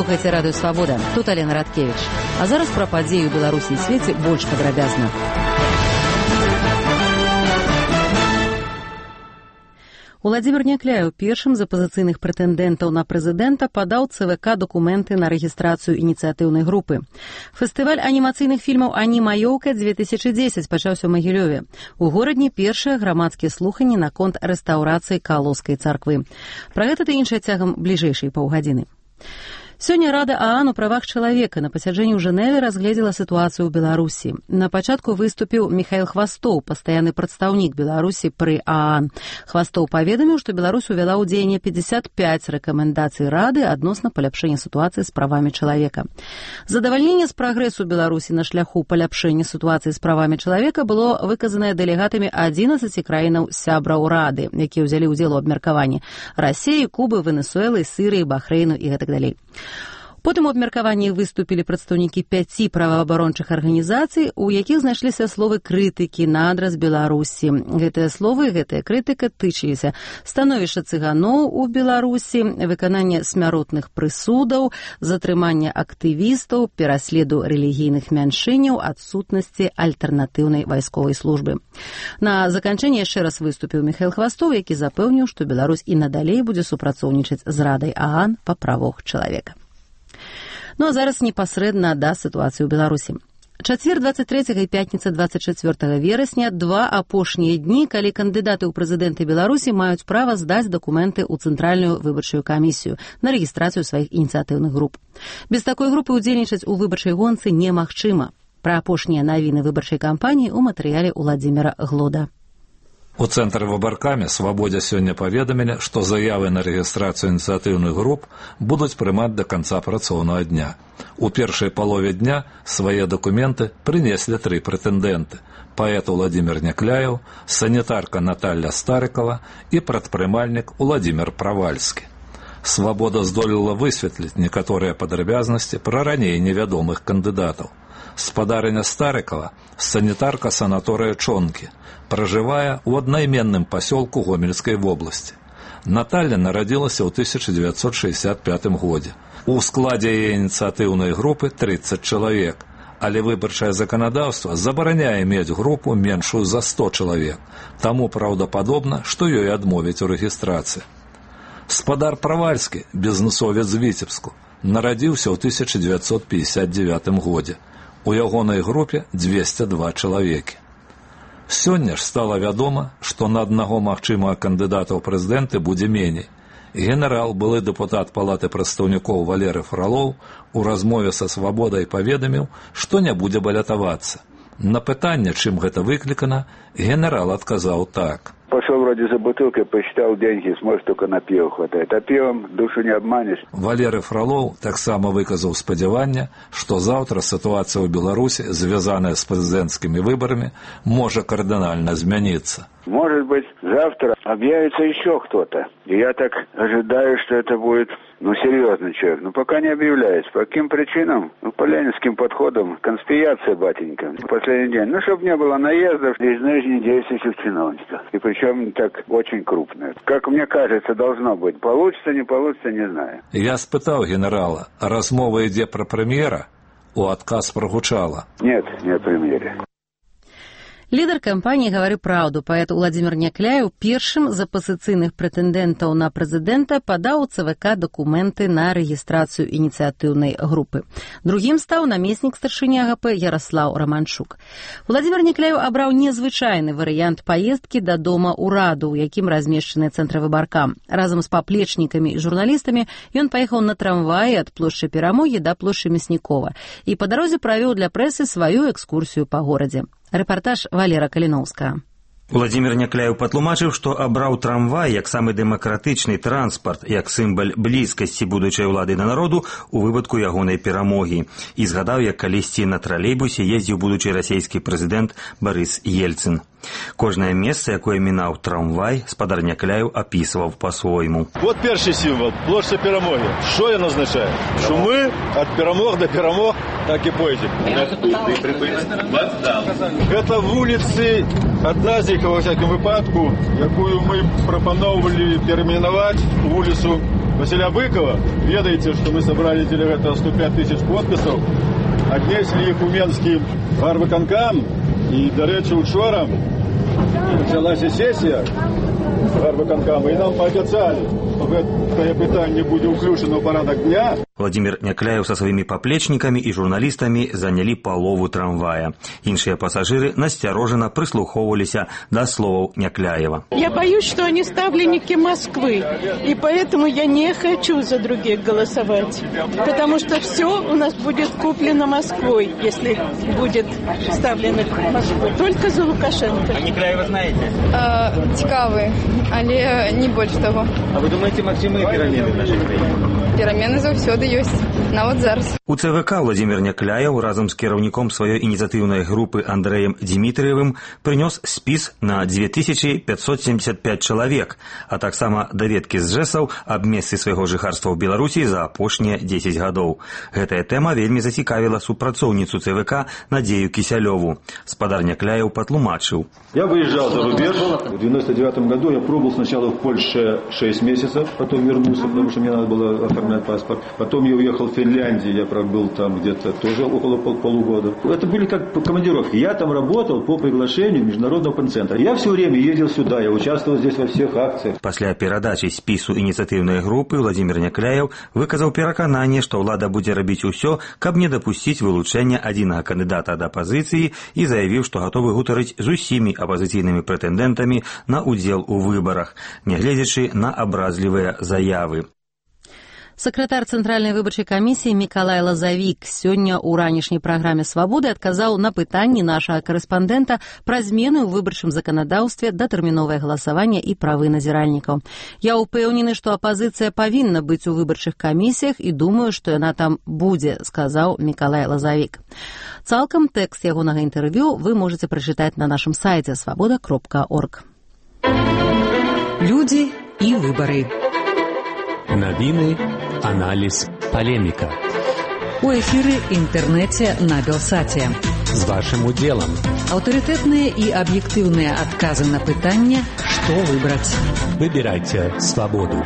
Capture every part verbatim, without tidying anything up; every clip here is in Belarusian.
слухаеце радыё «Свабода». Тут Алена Радкевіч. А зараз пра падзеі ў Беларусі і свеце больш падрабязна. Уладзімір Някляеў першым з апазіцыйных прэтэндэнтаў на прэзідэнта падаў ЦВК дакументы на рэгістрацыю ініцыятыўнай групы. Фестываль анімацыйных фільмаў «Анімаёўка» две тысячы дзесяць пачаўся ў Магілёве. У горадні першыя грамадскія слуханні наконт рэстаўрацыі Калоўскай царквы. Пра гэта ды іншае цягам бліжэйшай паўгадзіны. Сёння Рада ААН у правах чалавека на пасяджэнні ў Жэневе разгледзела сітуацыю ў Беларусі. На пачатку выступіў Міхаіл Хвастоў, пастаянны прадстаўнік Беларусі пры ААН. Хвастоў паведаміў, што Беларусь увяла ў дзеянне пятьдесят пять рэкамендацый Рады адносна паляпшэння сітуацыі з правамі чалавека. Задавальненне з прагрэсу Беларусі на шляху паляпшэння сітуацыі з правамі чалавека было выказанае дэлегатамі адзінаццаці краінаў сябраў Рады, якія ўзялі ўдзел у абмеркаванні Расіі, Кубы, Венесуэлы, Сірыі, Бахрэйну і гэтак далей. Потым у абмеркаванні выступілі прадстаўнікі пяці праваабарончых арганізацый, у якіх знайшліся словы крытыкі на адрас Беларусі. Гэтыя словы, гэтая крытыка тычыліся становішча цыганоў у Беларусі, выканання смяротных прысудаў, затрымання актывістаў, пераследу рэлігійных мяншыняў, адсутнасці альтэрнатыўнай вайсковай службы. На заканчэнне яшчэ раз выступіў Міхаіл Хвастоў, які запэўніў, што Беларусь і надалей будзе супрацоўнічаць з Радай ААН па правах чалавека. Ну а зараз непасрэдна да сітуацыі ў Беларусі. Чацвер двадцать трэцяга і пятніца двадцать чацвёртага верасня два апошнія дні, калі кандыдаты ў прэзідэнты Беларусі маюць права здаць дакументы ў Цэнтральную выбарчую камісію на рэгістрацыю сваіх ініцыятыўных груп. Без такой групы ўдзельнічаць у выбарчай гонцы немагчыма. Пра апошнія навіны выбарчай кампаніі ў матэрыяле Уладзіміра Глода. У Цэнтры выбаркамі «Свабодзе» сёння паведамілі, што заявы на рэгістрацыю ініцыятыўных груп будуць прымаць да канца працоўнага дня. У першай палове дня свае дакументы прынеслі тры прэтэндэнты – паэт Уладзімір Някляеў, санітарка Наталля Старыкова і прадпрымальнік Уладзімір Правальскі. «Свабода» здолела высветліць некаторыя падрабязнасці пра раней невядомых кандыдатаў. Спадарыня Старыкова – санітарка санаторыя Чонкі, пражывае ў аднайменным пасёлку Гомельскай вобласці. Наталля нарадзілася ў тысяча дзевяцьсот шэсцьдзясят пятым годзе. У складзе яе ініцыятыўнай групы тридцать чалавек, але выбарчае заканадаўства забараняе мець групу меншую за сто чалавек, таму праўдападобна, што ёй адмовяць у рэгістрацыі. Спадар Правальскі, бізнесовец з Віцебску, нарадзіўся ў тысяча дзевяцьсот пятьдесят девятым годзе. У ягонай групе двести два чалавекі. Сёння ж стала вядома, што на аднаго магчымага кандыдата ў прэзідэнты будзе меней. Генерал, былы дэпутат палаты прадстаўнікоў Валерый Фролоў у размове са «Свабодай» паведаміў, што не будзе балятавацца. На пытанне, чым гэта выклікана, генерал адказаў так. Пошел вроде за бутылкой, посчитал деньги, сможет только на пиво хватает. А пивом душу не обманешь. Валерый Фролоў таксама выказаў спадзяванне, што заўтра сітуацыя ў Беларусі, звязаная з прэзідэнцкімі выбарамі, можа кардынальна змяніцца. Может быть, завтра объявится еще кто-то. И я так ожидаю, что это будет, ну, серьезный человек. Но пока не объявляется. По каким причинам? Ну, по ленинским подходам. Конспирация, батенька. В последний день. Ну, чтобы не было наездов и изнежней действующих чиновников. И причем так очень крупное. Как мне кажется, должно быть. Получится, не получится, не знаю. Я спытаў генерала, размова ідзе пра прэм'ера? У адказ прагучала. Нет, не о премьере. Лідар кампаніі «Гавары праўду» паэт Уладзімір Някляеў першым з апазіцыйных прэтэндэнтаў на прэзідэнта падаў у ЦВК дакументы на рэгістрацыю ініцыятыўнай групы. Другім стаў намеснік старшыні АГП Яраслаў Раманчук. Уладзімір Някляеў абраў незвычайны варыянт паездкі да дома ўраду, у якім размешчаны цэнтр выбаркам. Разам з паплечнікамі і журналістамі ён паехаў на трамваі ад плошчы Перамогі да плошчы Мяснікова і па дарозе правёў для прэсы сваю экскурсію па горадзе. Рэпартаж Валера Каліноўскага. Уладзімір Някляеў патлумачыў, што абраў трамвай як самы дэмакратычны транспарт, як сімвал блізкасці будучай улады да народу у выпадку ягонай перамогі. І згадаў, як калісьці на тралейбусе ездзіў будучы расійскі прэзідэнт Барыс Ельцын. Кожнае месца, якое мінаў трамвай, спадар Някляеў апісваў па-свойму. Вот першы сімвал, плошча Перамогі. Що ён азначае? Що мы ад перамог да перамог так і пойдзем. Гэта вуліцы, адна з іх, ва всякім выпадку, якую мы прапаноўвалі перайменаваць вуліцу Василя Быкова. Ведаете, что мы собрали делегатов сто пять тысяч подписов, отнесли их у Менский гарвиконкам, и, до речи, учора почалася сесія гарвиконкама, и нам пообещали, что это питание будет включено в порядок дня. Владимир Някляев со своими поплечниками и журналистами заняли полову трамвая. Іншыя пассажиры настороженно прислуховывались до слов Някляева. Я боюсь, что они ставленники Москвы, и поэтому я не хочу за других голосовать, потому что все у нас будет куплено Москвой, если будет ставленник Москвы. Только за Лукашенко. А Някляева знаете? А, цікавий, але не більше того. А ви думаєте, Максимы перемены в нашей краине? Перемены заўсёды ёсць. Нават зараз. У ЦВК Владимир Някляев разом с кіраўніком сваёй ініцыятыўнай групы Андреем Дмитриевым принес спіс на две тысячи пятьсот семьдесят пять чалавек, а таксама даведкі з жэсаў аб месцы свайго жыхарства ў Беларусі за апошнія дзесяць гадоў. Гэтая тэма вельмі зацікавіла супрацоўніцу ЦВК Надзею Кісялёву. Спадар Някляев патлумачыў. Я выезжал за рубеж. В девяносто девятом году я пробовал сначала в Польше шесть месяцев, потом вернулся, потому что мне надо было оформлять паспорт. Потом я уехал в Финляндию, я пробыл там где-то тоже около пол полугода. Это были как командировки. Я там работал по приглашению Международного панцентра. Я все время ездил сюда, я участвовал здесь во всех акциях. Пасля перадачы спісу ініцыятыўнай групы Владимир Някляев выказаў перакананне, што ўлада будзе рабіць усё, каб не дапусціць вылучэння адзінага кандыдата ад апазіцыі, і заявіў, што гатовы гутарыць з усімі апазіцыйнымі прэтэндэнтамі на удзел у выбарах, нягледзячы на абразлівыя заявы. Сакратар Цэнтральнай выбарчай камісіі Мікалай Лазавік сёння ў ранішняй праграме «Свабоды» адказаў на пытанні нашага карэспандэнта пра змены ў выбарчым заканадаўстве, датэрміновае галасаванне і правы назіральнікаў. Я ўпэўнены, што апазіцыя павінна быць у выбарчых камісіях і думаю, што яна там будзе, сказаў Мікалай Лазавік. Цалкам тэкст ягонага інтэрв'ю вы можаце прачытаць на нашым сайце свабода кропка орг. Людзі і выбары. Навіны, аналіз, палеміка. У эфіры інтэрнэце на Белсаце. З вашым удзелам. Аўтарытэтныя і аб'ектыўныя адказы на пытанне, што выбраць. Выбірайце свабоду.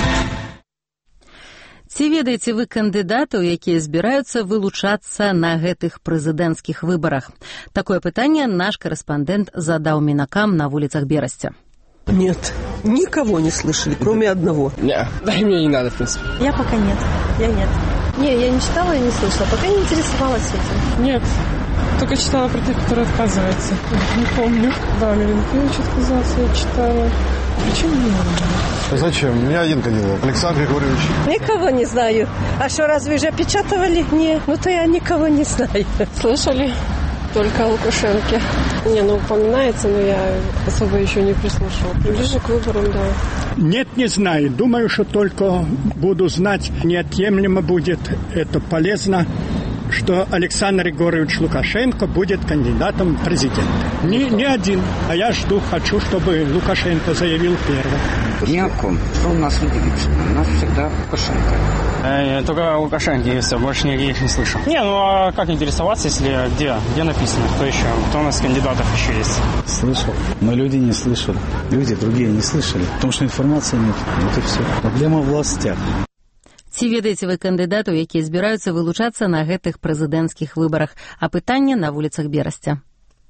Ці ведаеце вы кандыдатаў, якія збіраюцца вылучацца на гэтых прэзідэнцкіх выбарах? Такое пытанне наш карэспандэнт задаў мінакам на вуліцах Берасця. Нет, никого не слышали, кроме одного. Не, да и мне не надо, в принципе. Я пока нет, я нет. Не, я не читала и не слышала, пока не интересовалась этим. Нет, только читала про тех, которые отказываются. Не помню. Да, Миленкевич отказался, я читала. Почему не надо? Зачем? У меня один кандидат. Александр Григорьевич. Никого не знаю. А что, разве уже печатывали? Нет. Ну то я никого не знаю. Слышали? Только о Лукашенке. Не, ну упоминается, но я особо еще не прислушала. Ближе к выборам, да. Нет, не знаю. Думаю, что только буду знать, неотъемлемо будет это полезно, что Александр Григорьевич Лукашенко будет кандидатом в президента. Не, не один. А я жду, хочу, чтобы Лукашенко заявил первым. Ни о ком. Что у нас удивительно? У нас всегда Лукашенко. Э, только Лукашенко есть, больше никаких не слышал. Не, ну а как интересоваться, если где? Где написано? Кто еще? Кто у нас кандидатов еще есть? Слышал. Но люди не слышали. Люди другие не слышали. Потому что информации нет. Вот и все. Проблема в властях. Ці ведаеце вы кандыдатаў, якія збіраюцца вылучацца на гэтых прэзідэнцкіх выбарах? А пытанне на вуліцах Берасця.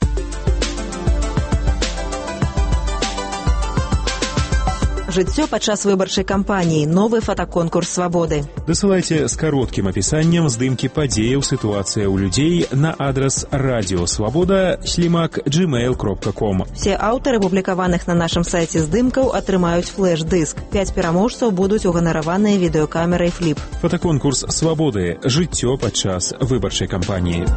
Жыццё падчас выбарчай кампаніі. Новы фотаконкурс «Свабоды». Дасылайце з кароткім апісаннем здымкі падзеяў «Сітуацыя ў людзей» на адрас радио свобода слімак джимейл кропка ком. Все аўтары публікаваных на нашым сайце здымкаў атрымаюць флэш-дыск. Пяць пераможцаў будуць уганараваныя відэакамерай «Фліп». Фотаконкурс «Свабоды». Жыццё падчас выбарчай кампаніі.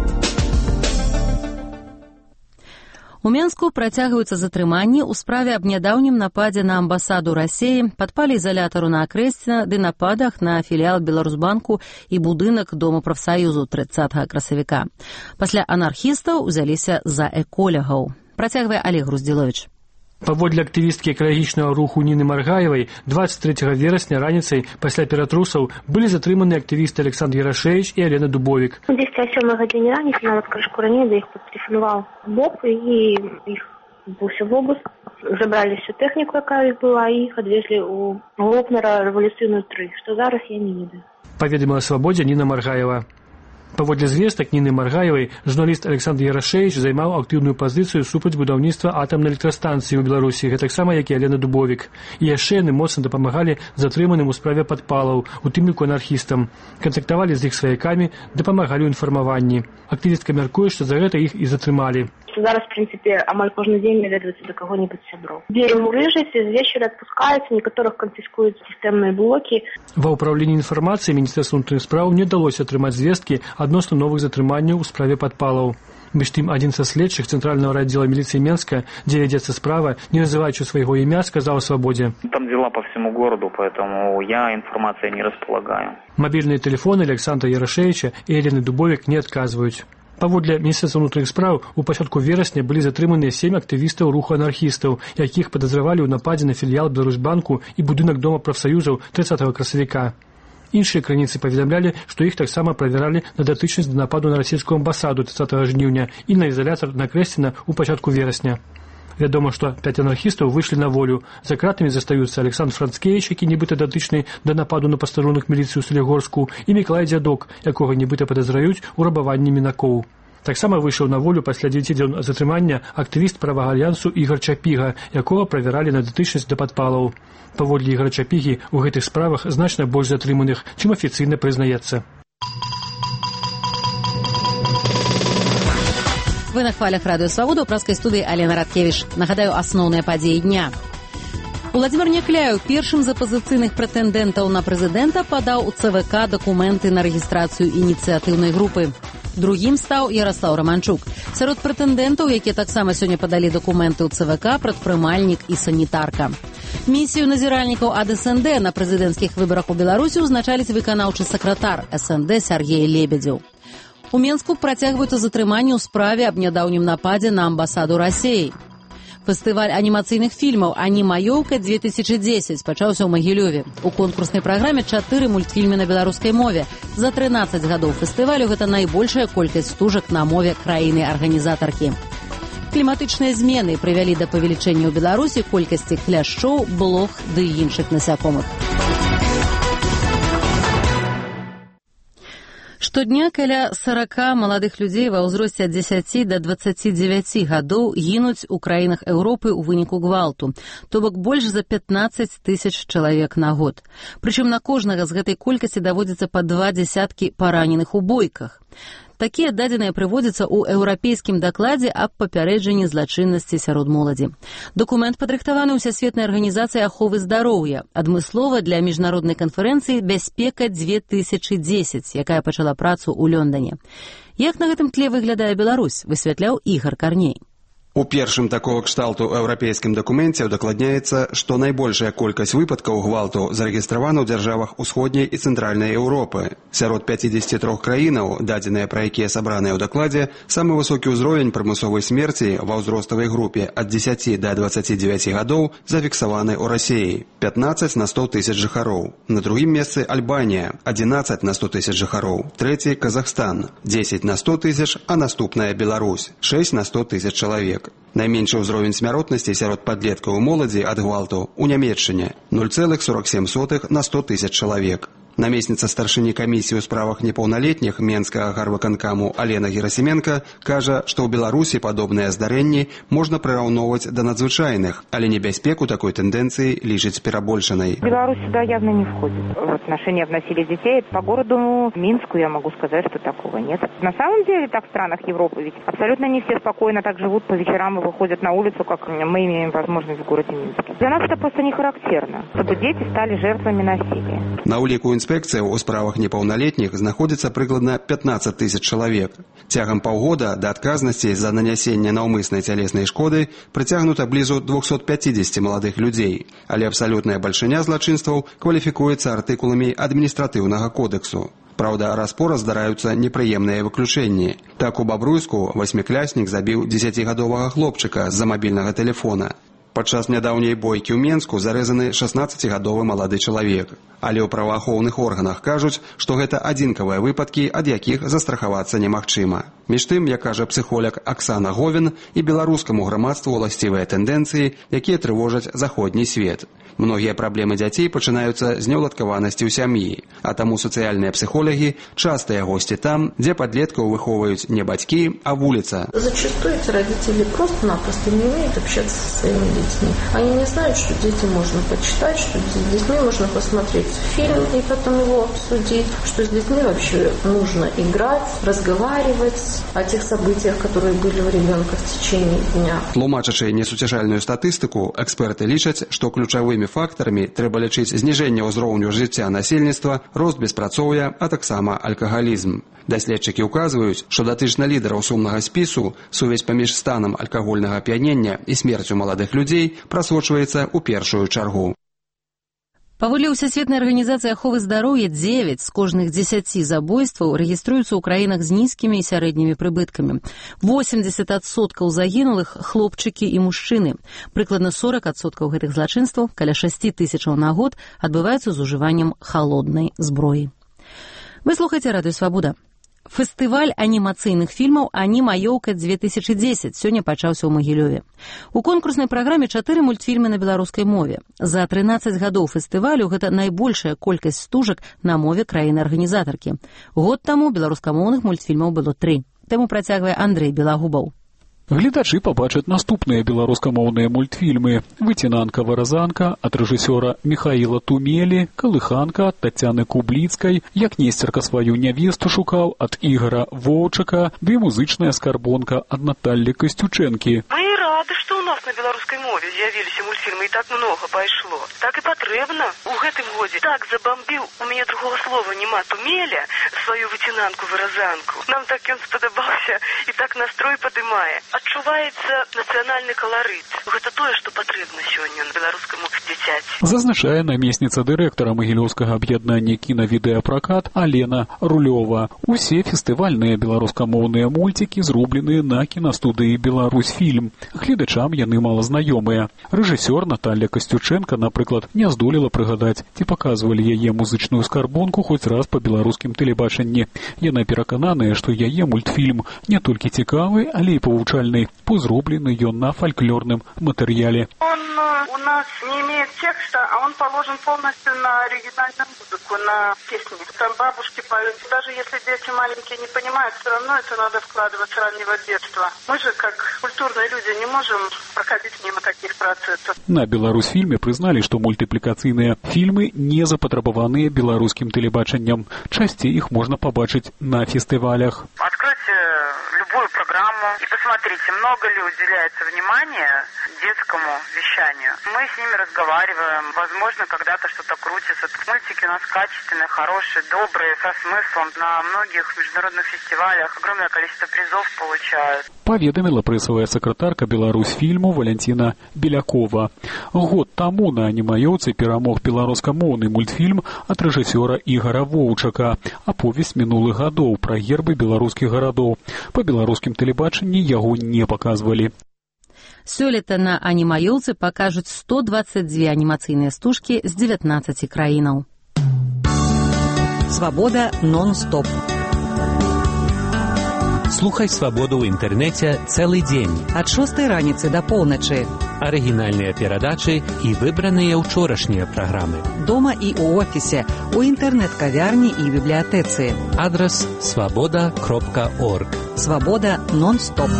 У Менску працягваюцца затрыманні ў справе аб нядаўнім нападзе на амбасаду Расіі, падпалі изолятару на Акрэсціна ды нападах на філіал Беларусбанку і будынак Дому прафсаюзу трыццатага красавіка. Пасля анархістаў узяліся за эколягаў. Працягвае Олег Груздзіловіч. Паводле актывісткі экалагічнага руху Ніны Маргаевай, двадцать третьего верасня раніцай пасля ператрусаў былі затрыманы актывісты Александр Ярашевич і Алена Дубовік. Десь о сёмай гадзіне раніцы, нават трошку раней, да іх патэлефанаваў Боб, і іх быўся вобыск Забрали всю тэхніку, якая іх была, і іх адвезлі ў Гопнера рэвалюцыйную тры, што зараз я не ведаю. Паведаміла «Свабодзе» Ніна Маргаева. Паводле звестак Ніны Маргаевай, журналіст Александр Ярашевич займаў актыўную пазіцыю супраць будаўніцтва атамнай электрастанцыі ў Беларусі, гэтаксама як і Алена Дубовік. І яшчэ яны моцна дапамагалі затрыманым у справе падпалаў, у тым ліку анархістам. Кантактавалі з іх сваякамі, дапамагалі ў інфармаванні. Актывістка мяркуе, што за гэта іх і затрымалі. Зараз, в принципе, амаль кожны дзень наведваюцца да каго-нибудь сяброў. Берем у рыжыце, з вечара адпускаюцца, некаторых канфіскуюць сістэмныя блокі. Ва ўпраўленні інфармацыі Міністэрства ўнутраных спраў не ўдалося атрымаць звесткі адносна новых затрыманняў у справе падпалаў. Між тым, адзін са следчых цэнтральнага аддзела міліцыі Менска, дзе вядзецца справа, не называючы свайго імя, сказаў «Свабодзе». Там дела по всему городу, поэтому я информацией не располагаю. Мобильные телефоны Александра Ярашевича и Елены Дубовик не отказывают. Паводле Міністэрства ўнутраных спраў, у пачатку верасня былі затрыманыя сем актывістаў руху анархістаў, якіх падазравалі ў нападзе на філіял Беларусьбанку і будынак дома прафсаюзаў трыццатага красавіка. Іншыя крыніцы паведамлялі, што іх таксама правяралі на датычнасць да нападу на расійскую амбасаду трыццатага жніўня і на ізалятар на Крэсціна ў пачатку верасня. Вядома, што пяць анархістаў выйшлі на волю. За кратамі застаюцца Александр Францкевіч, які нібыта датычны да нападу на пастарунных міліцыю Салігорску, і Мікалай Дзядок, якога нібыта падазраюць у рабаванні мінакоў. Таксама выйшаў на волю пасля дзевяці дзён затрымання актывіст правага альянсу Ігар Чапіга, якога правяралі на датычнасць да падпалаў. Паводле Ігара Чапігі ў гэтых справах значна больш затрыманых, чым афіцыйна прызнаецца. Вы на хвалях радыё «Свабода», ў праскай студыі Алена Радкевіч. Нагадаю, асноўныя падзеі дня. Уладзімір Някляеў першым з апазіцыйных прэтэндэнтаў на прэзідэнта падаў у ЦВК дакументы на рэгістрацыю ініцыятыўнай групы. Другім стаў Яраслаў Раманчук. Сярод прэтэндэнтаў, якія таксама сёння падалі дакументы ў ЦВК, прадпрымальнік і санітарка. Місію назіральнікаў ад СНД на прэзідэнцкіх выбарах у Беларусі ўзначаліць выканаўчы сакратар СНД Сяргей Лебедзеў. У Менску працягваюцца затрыманні ў справе аб нядаўнім нападзе на амбасаду Расіі. Фестываль анімацыйных фільмаў «Анімаёўка две тысячи десять» пачаўся ў Магілёве. У конкурснай праграме чатыры мультфільмы на беларускай мове. За трынаццаць гадоў фестывалю гэта найбольшая колькасць стужак на мове краіны-арганізатаркі. Кліматычныя змены прывялі да павелічэння ў Беларусі колькасці кляшчоў, блох ды іншых насякомых. Штодня каля сорока маладых людзей ва ўзросце ад дзесяці да дваццаці дзевяці гадоў гінуць у краінах Еўропы ў выніку гвалту, то бок больш за пятнаццаць тысяч чалавек на год. Прычым на кожнага з гэтай колькасці даводзіцца па два дзясяткі параненых у бойках. Такія дадзеныя прыводзяцца ў еўрапейскім дакладзе аб папярэджанні злачыннасці сярод моладзі. Дакумент падрыхтаваны ўсясветнай арганізацыяй аховы здароўя, адмыслова для міжнароднай канферэнцыі «Бяспека две тысячи десять», якая пачала працу ў Лондоне. Як на гэтым тле выглядае Беларусь, высвятляў Ігар Карней. У першым такого кшталту еўрапейскім дакуменце удакладняецца, што найбольшая колькасць выпадкаў гвалту зарэгістравана ў дзяржавах усходняй і цэнтральнай Еўропы. Сярод пяцідзесяці трох краінаў, дадзеныя пра якія сабраныя ў дакладзе, самы высокі ўзровень прымусовай смерці ва ўзроставай групе ад дзесяці да дваццаці дзевяці гадоў зафіксаваны ў Расіі – пятнаццаць на сто тысяч жыхароў. На другім месцы Альбанія – адзінаццаць на сто тысяч жыхароў. Трэці – Казахстан – дзесяць на сто тысяч, а наступная Беларусь – шэсць на сто тысяч чалавек. Найменшы ўзровень смяротнасці сярод падлеткаў і моладзі ад гвалту ў Нямецчыне – нуль цэлых сорок сем сотых на сто тысяч чалавек. Намесніца старшыні камісіі ў справах непаўналетніх Менскага гарвыканкаму Алена Герасименко кажа, што ў Беларусі падобныя здарэнні можна прыраўноўваць да надзвычайных, але небяспеку такой тэндэнцыі лічыць перабольшанай. Беларусь сюда явно не входит. В отношении в насилии детей по городу Минску я могу сказать, что такого нет. На самом деле, так в странах Европы ведь абсолютно не все спокойно так живут по вечерам и выходят на улицу, как мы имеем возможность в городе Минске. Для нас это просто не характерно, чтобы дети стали жертвами насилия. На улику інспекцыяў у справах непаўналетніх знаходзіцца прыкладна пятнаццаць тысяч чалавек. Цягам паўгода да адказнасці за нанясенне наўмыснай цялеснай шкоды прыцягнута блізу двухсот пяцідзесяці маладых людзей, але абсалютная бальшыня злачынстваў кваліфікуецца артыкуламі адміністратыўнага кодексу. Праўда, раз-пораз здараюцца непрыемныя выключэнні. Так у Бабруйску васьмікляснік забіў дзесяцігадовага хлопчыка з-за мабільнага тэлефона. Падчас нядаўняй бойкі ў Менску зарэзаны шаснаццацігадовы малады чалавек. Але ў праваахоўных органах кажуць, што гэта адзінкавыя выпадкі, ад якіх застрахавацца немагчыма. Між тым, як кажа псіхолог Аксана Говін, і беларускаму грамадству уласцівыя тэндэнцыі, якія трывожаць заходні свет. Многія праблемы дзяцей пачынаюцца з неўладкаванасці ў сям'і, а таму сацыяльныя псіхолагі частыя госці там, дзе падлеткаў выхоўваюць не бацькі, а вуліца. Зачастую эти родители просто-напросто не умеют общаться со своими детьми. Они не знают, что детям можно почитать, что с детьми можно посмотреть фильм и потом его обсудить, что с детьми вообще нужно играть, разговаривать о тех событиях, которые были у ребенка в течение дня. Тлумачачы несуцяшальную статыстыку, эксперты лічаць, што ключавымі фактарамі трэба лічыць зніжэнне ўзроўню жыцця насельніцтва, рост беспрацоўя, а таксама алкагалізм. Даследчыкі ўказваюць, што датычна лідараў сумнага спісу сувязь паміж станам алкагольнага ап'янення і смерцю маладых людзей прасочваецца ў першую чаргу. Паводле Всесветнай арганізацыі аховы здароўя дзевяць з кожных дзесяці забойстваў рэгіструюцца ў краінах з нізкімі і сярэднімі прыбыткамі. восемьдесят адсоткаў загінулых хлопчыкі і мужчыны. Прыкладна сорок адсоткаў гэтых злачынстваў, каля шасці тысячаў на год, адбываюцца з ужываннем халоднай зброі. Вы слухаеце радыё Свабода. Фестываль анімацыйных фільмаў «Анімаёўка две тысячи десять» сёння пачаўся ў Магілёве. У конкурснай праграме чатыры мультфільмы на беларускай мове. За трынаццаць гадоў фестывалю гэта найбольшая колькасць стужак на мове краіны-арганізатаркі. Год таму беларускамоўных мультфільмаў было тры. Тэму працягвае Андрэй Белагубаў. Гледачы пабачаць наступныя беларускамоўныя мультфільмы «Выцінанка-варазанка» ад рэжысёра Міхаіла Тумелі, «Калыханка» ад Тацяны Кубліцкай, «Як Несцерка сваю нявесту шукаў» ад Ігара Воўчака, ды музычная скарбонка ад Наталлі Касцючэнкі. Мы рады, што ў нас на беларускай мове з'явіліся мультфільмы і так многа пайшло. Так і патрэбна. У гэтым годзе так забамбіў, у мяне другога слова няма, Тумеля сваю «Выцінанку-варазанку». Нам так ён спадабаўся і так настрой падымае. Адчуваецца нацыянальны каларыт. Гэта тое, што патрэбна сёння на беларускаму дзіцяці. Зазначае намесніца дырэктара Магілёўскага аб'яднання кінавідэапракат Алена Рулёва. Усе фестывальныя беларускамоўныя мульцікі зробленыя на кінастудыі «Беларусьфільм». Гледачам яны мала знаёмыя. Рэжысёр Наталля Касцючэнка, напрыклад, не здолела прыгадаць, ці паказвалі яе музычную скарбонку хоць раз па беларускім тэлебачанні. Яна перакананая, што яе мультфільм не толькі цікавы, але і павучальны. Зроблены ён на фольклорным матэрыяле. Он у нас не имеет текста, а он положен полностью на оригинальную музыку, на песни. Там бабушки поют. Даже если дети маленькие не понимают, все равно это надо вкладывать с раннего детства. Мы же, как культурные люди, не можем проходить мимо таких процессов. На Беларусьфільме прызналі, што мультыплікацыйныя фільмы не запатрабаваныя беларускім тэлебачаннем. Часцей іх можна пабачыць на фестывалях. Откройте любую программу и посмотрите, много ли уделяется внимания детскому вещанию. Мы с ними разговариваем, возможно, когда-то что-то крутится. Мультики у нас качественные, хорошие, добрые, со смыслом. На многих международных фестивалях огромное количество призов получают. Паведаміла прэсавая сакратарка Беларусьфільму Валянціна Белякова. Год таму на анімаёўцы перамог беларускамоўны мультфільм ад рэжысёра Ігара Воўчака, аповесць мінулых гадоў пра гербы беларускіх гарадоў. Па беларускім тэлебачанні яго не паказвалі. Сёлета на анімаёўцы пакажуць сто двадцать две анімацыйныя стужкі з дзевятнаццаці краінаў. Свабода нон-стоп. Слухай «Свабоду» ў інтэрнэце цэлы дзень. Ад шостай раніцы да поўначы. Арыгінальныя перадачы і выбраныя ўчорашнія праграмы. Дома і ў офісе, у інтэрнэт-кавярні і бібліятэцы. Адрас свабода кропка орг. Свабода нон-стоп.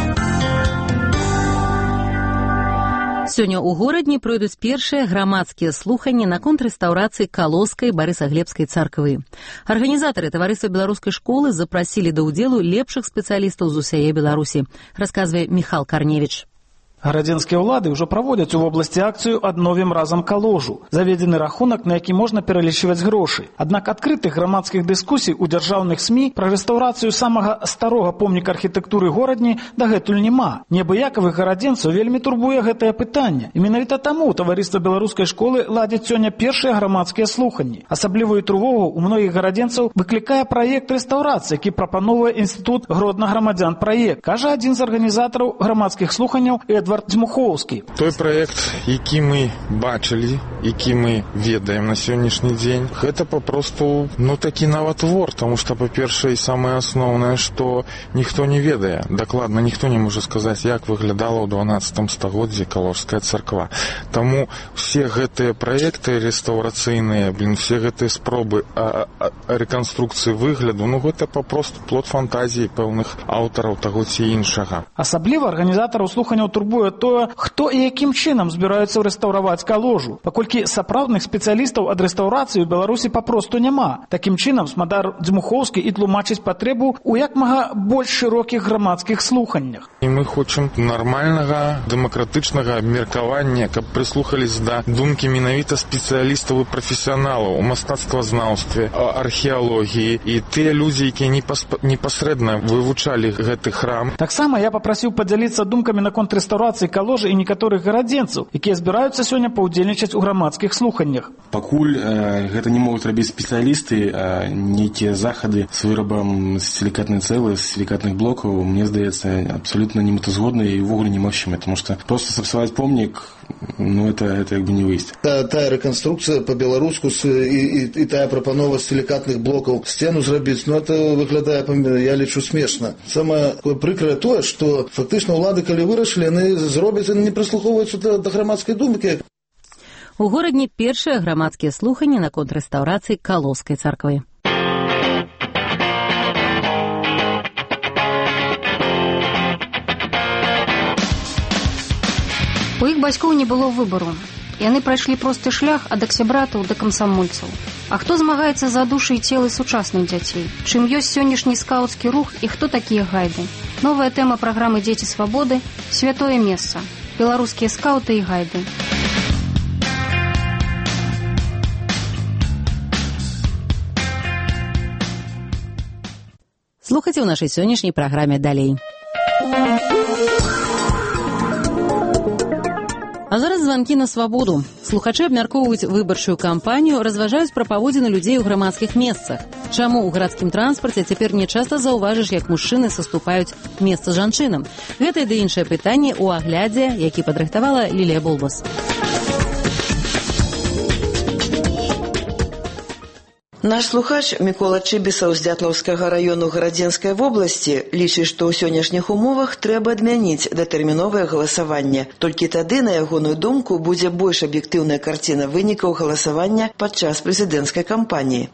Сёння ў горадні пройдуць першыя грамадскія слуханні наконт рэстаўрацыі Калоскай Барысаглебскай царквы. Арганізатары таварыства беларускай школы запрасілі да ўдзелу лепшых спецыялістаў з усяе Беларусі, расказвае Міхал Карневіч. Гарадзенскія ўлады ўжо праводзяць у вобласці акцыю «Адновім разам Каложу». Заведзены рахунак, на які можна пералічваць грошы. Аднак адкрытых грамадскіх дыскусій у дзяржаўных СМІ пра рэстаўрацыю самага старога помніка архітэктуры горадні дагэтуль няма. Неабыякавых гарадзенцаў вельмі турбуе гэтае пытанне. І менавіта таму таварыства беларускай школы ладзіць сёння першыя грамадскія слуханні. Асаблівую трывогу у многіх гарадзенцаў выклікае праект рэстаўрацыі, які прапановвае інстытут Гродна грамадзян праект, кажа адзін з арганізатараў грамадскіх слуханняў і адвакат Эдвард Дзьмухоўскі. Той праект, які мы бачылі, які мы ведаем на сённяшні дзень, гэта папросту, ну, такі нават твор, таму што, па-першае, і самае асноўнае, што ніхто не ведае. Дакладна ніхто не можа сказаць, як выглядала ў дванаццатым стагоддзі Калужская царква. Таму все гэтыя праекты рэстаўрацыйныя, блин, все гэтыя спробы а, а, рэканструкцыі выгляду, ну, гэта папросту плод фантазіі пэўных аўтараў таго ці іншага. Асабліва арганізатараў слуханняў турбуе тое, хто і якім чынам збіраюцца рэстаўраваць Каложу, паколькі сапраўдных спецыялістаў ад рэстаўрацыі ў Беларусі папросту няма. Такім чынам смадар Дзьмухоўскі і тлумачыць патрэбу ў як мага больш шырокіх грамадскіх слуханнях. І мы хочам нармальнага, дэмакратычнага абмеркавання, каб прыслухались да думкі менавіта спецыялістаў і прафесіяналаў у мастацтвазнаўстве, археалогіі і тыя людзі, якія непасрэдна вывучалі гэты храм. Таксама я папрасіў падзяліцца думкамі наконт рэстаўрацыі Каложы і некаторых гарадзенцаў, якія збіраюцца сёння паўдзельнічаць у грамадскіх слуханнях. Пакуль э, гэта не могуць рабіць спецыялісты, а нейкія захады з вырабам сілікатнай цэлы, з сілікатных блокаў, мне здаецца, абсолютно немэтазгодныя і ўвогуле немагчымыя, тому што просто сапсаваць помнік, ну, это, это як бы не выйсці. Та, тая рэканструкцыя па-беларуску і, і, і тая прапанова сілікатных блокаў сцену зрабіць, ну, это выглядае, я лічу, смешна. Самае прыкрае тое, што фактычна ўлады, калі вырашылі, яны зробяць, яны не прыслухоўваюцца да, да грамадскай думкі. У горадні першыя грамадскія слуханні наконт рэстаўрацыі Каловскай царквы. У іх бацькоў не было выбару. Яны прайшлі просты шлях ад аксябратаў да камсамольцаў. А хто змагаецца за душы і целы сучасных дзяцей? Чым ёсць сённяшні скаўцкі рух і хто такія гайды? Новая тэма праграмы «Дзеці свабоды» – святое месца. Беларускія скаўты і гайды. Слухайце ў нашай сённяшняй праграме далей. А зараз званкі на свабоду. Слухачы абмяркоўваюць выбарчую кампанію, разважаюць пра паводзіны людзей у грамадскіх месцах. Чаму ў гарадскім транспарце цяпер не часта заўважыш, як мужчыны саступаюць месца жанчынам? Гэта ды іншае пытанне ў аглядзе, які падрыхтавала Лілія Болбас. Наш слухач Мікола Чыбісаў з Дзятлаўскага раёну Гарадзенскай вобласці лічыць, што ў сённяшніх умовах трэба адмяніць датэрміновае галасаванне. Толькі тады, на ягоную думку, будзе больш аб'ектыўная карціна вынікаў галасавання падчас прэзідэнцкай кампаніі.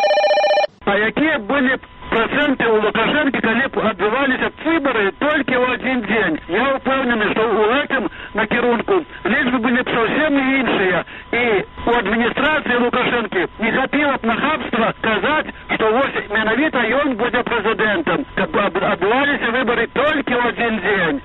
А якія былі проценты у Лукашэнкі, калі адбываліся выбары толькі ў адзін дзень? Я ўпэўнены, што ў гэтым накірунку лічбы былі б зусім іншыя. І у адміністрацыі Лукашэнкі не хапіла б нахабства казаць, што вось менавіта ён будзе прэзідэнтам, каб адбываліся выбары толькі ў адзін дзень.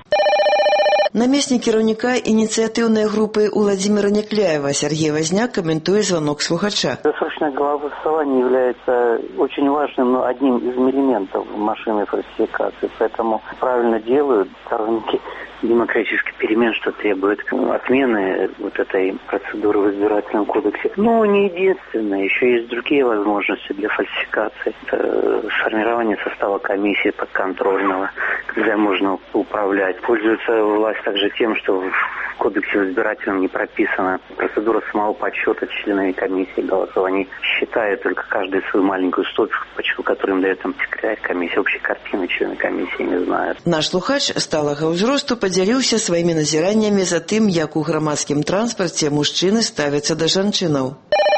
Намеснік кіраўніка ініцыятыўнай групы Владимира Некляева Сергей Возняк комментует звонок слухача. Досрочное голосование является очень важным, но одним из элементов машины фальсификации. Поэтому правильно делают сторонники демократических перемен, что требует отмены вот этой процедуры в избирательном кодексе. Но не единственное, еще есть другие возможности для фальсификации. Это сформирование состава комиссии подконтрольного, когда можно управлять. Пользуется власть также тем, что в кодексе избирательном не прописана процедура самого подсчета членами комиссии голосов. Они считают только каждый свою маленькую стопочку, которую им дает там секретарь комиссии. Общей картины члены комиссии не знают. Наш слухач сталага ўзросту падзяліўся сваімі назіраннямі за тым, як у грамадскім транспарце мужчыны ставяцца да жанчынаў.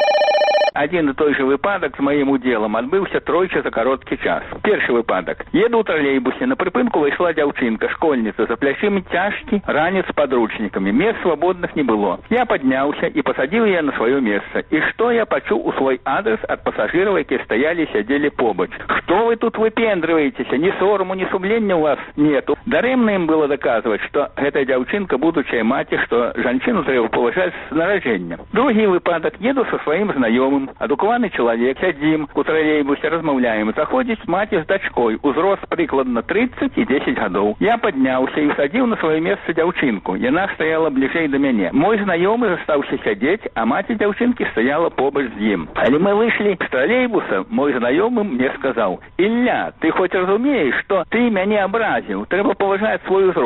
Один и той же выпадок с моим уделом отбылся тройче за короткий час. Первый выпадок. Еду у троллейбусе, на припынку вышла дзяўчынка, школьница, за плячыми тяжкий ранец с подручниками. Мест свободных не было. Я поднялся и посадил ее на свое место. И что я почуў у свой адрес от пассажиров, которые стояли и сидели побач? Что вы тут выпендриваетесь? Ни сорому, ни сумления у вас нету. Даремно им было доказывать, что эта дзяўчынка будучая мать, что женщину треба поважать с нарождения. Другий выпадок. Еду со своим знакомым. Адукаваны чалавек, сядзім у тралейбусе, размаўляем. Заходзіць маці з дачкой, узрост прыкладна тридцать и десять гадоў. Я падняўся і садзіў на сваё месца дзяўчынку. Яна стаяла бліжэй да мяне. Мой знаёмы застаўся сядзець, а маці дзяўчынкі стаяла побач з ім. Але мы выйшлі з тралейбуса, мой знаёмы мне сказаў: «Ілля, ты хоць разумееш, што ты мяне абразіў, трэба паважаць свой узрост».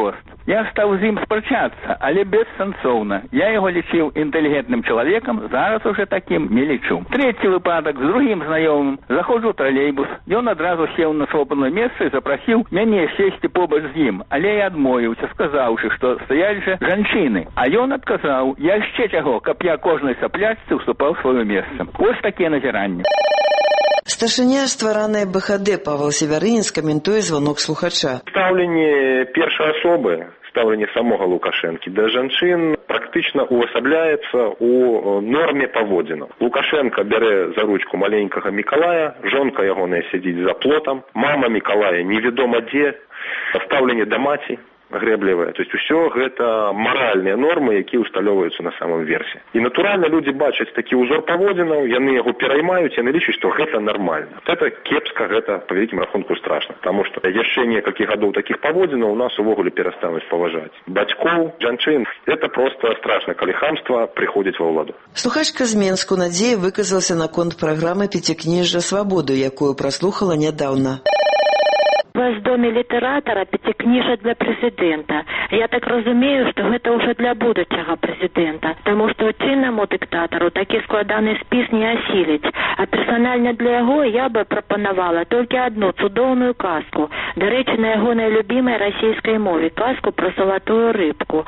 Я стаў з ім спрачацца, але бессэнсоўна. Я яго лічыў інтэлігентным чалавекам, зараз уже такім не лічу. Трэці выпадак з другім знаёмым. Заходжу ў тралейбус. Ён адразу сеў на свободное месца і запрасіў мяне сесці побач з ім. Але я адмовіўся, сказаўшы, што стаялі жа жанчыны. А ён адказаў, яшчэ чаго, каб я кожнай саплячцы ўступаў сваё месца. Вось такія назіранні. Старшыня стваранай бэ ха дэ Павел Севярынін каментуе звонок слухача. Стаўленне першай асобы, стаўленне самога Лукашэнкі да жанчын практычна увасабляецца у норме паводзінаў. Лукашенко бярэ за ручку маленькага Мікалая, жонка ягоная сядзіць за плотам, мама Мікалая невядома дзе, стаўленне да маці грэблівая. То есть усё гэта маральныя нормы, якія усталёўваюцца на самом версе. І натуральна людзі бачаць такі ўзор паводзінаў, яны яго пераймаюць, яны лічаць, што гэта нармальна. Гэта кепска, гэта па вялікім рахунку страшна, таму што яшчэ некалькі гадоў такіх паводзінаў у нас увогуле перастануць паважаць. Бацькоў, жанчын, гэта проста страшна, калі хамства прыходзіць ва ўладу. Слухачка з Менску Надзея выказалася наконт праграмы «Пяцікніжжа свабоды», якую праслухала нядаўна. В доме літаратара пяцікніжжа для прэзідэнта. Я так разумею, што гэта ўжо для будучага прэзідэнта, таму што чыннаму дыктатару такі складаны спіс не асіліць. А персанальна для яго я бы прапанавала толькі адну цудоўную казку. Дарэчы, на ягонай любімай расійскай мове, казку пра залатую рыбку.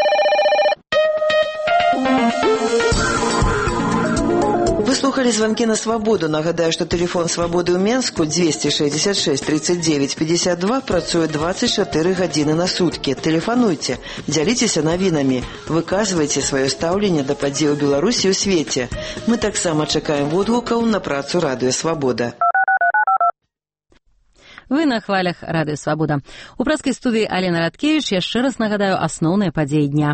Вы слухали звонки на свабоду. Нагадаю, што тэлефон свабоды ў Менску двести шестьдесят шесть тридцать девять пятьдесят два працуе двадцать чатыры гадзіны на суткі. Тэлефануйце, дзяліцеся навінамі, выказвайце сваё стаўленне да падзей у Беларусі і ў свеце. Мы таксама чакаем водгукаў на працу Радыё Свабода. Вы на хвалях Радыё Свабода. У праскай студыі Алена Радкевіч яшчэ раз нагадаю асноўныя падзеі дня.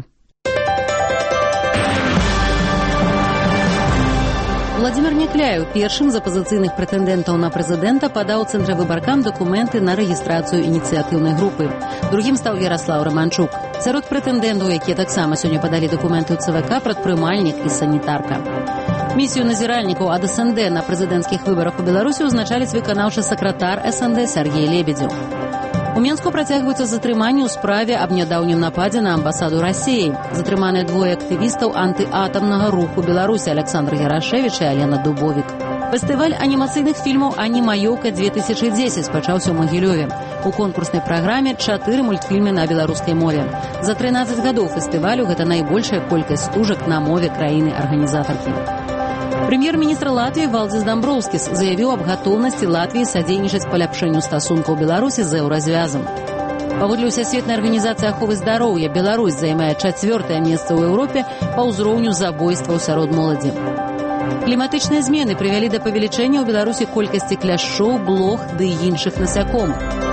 Владзімір Някляеў першым з апазіцыйных прэтэндэнтаў на прэзідэнта падаў цэнтравыбаркам дакументы на рэгістрацыю ініцыятыўнай групы. Другім стаў Яраслаў Раманчук. Сярод прэтэндэнтаў, якія таксама сёння падалі дакументы ў цэ вэ ка, прадпрымальнік і санітарка. Місію назіральнікаў ад эс эн дэ на прэзідэнцкіх выбарах у Беларусі ўзначаліць выканаўчы сакратар эс эн дэ Сяргей Лебедзеў. У Менску працягваюцца затрыманні ў справе аб нядаўнім нападзе на амбасаду Расіі. Затрыманыя двое актывістаў антыатамнага руху Беларусі Александр Ярашевіч і Алена Дубовік. Фестываль анімацыйных фільмаў «Ані маёўка две тысячы дзесяць» пачаўся ў Магілёве. У конкурснай праграме чатыры мультфільмы на беларускай мове. За трынаццаць гадоў фестывалю гэта найбольшая колькасць стужак на мове краіны-арганізатаркі. Прэм'ер-міністр Латвіі Валдзіс Дамброўскіс заявіў аб гатоўнасці Латвіі садзейнічаць паляпшэнню стасункаў Беларусі з еўразвязам. Паводле Усесветнай арганізацыі аховы здароўя, Беларусь займае чацвёртае месца ў Еўропе па ўзроўню забойстваў сярод моладзі. Кліматычныя змены прывялі да павелічэння ў Беларусі колькасці кляшчоў, блох ды іншых насякомых.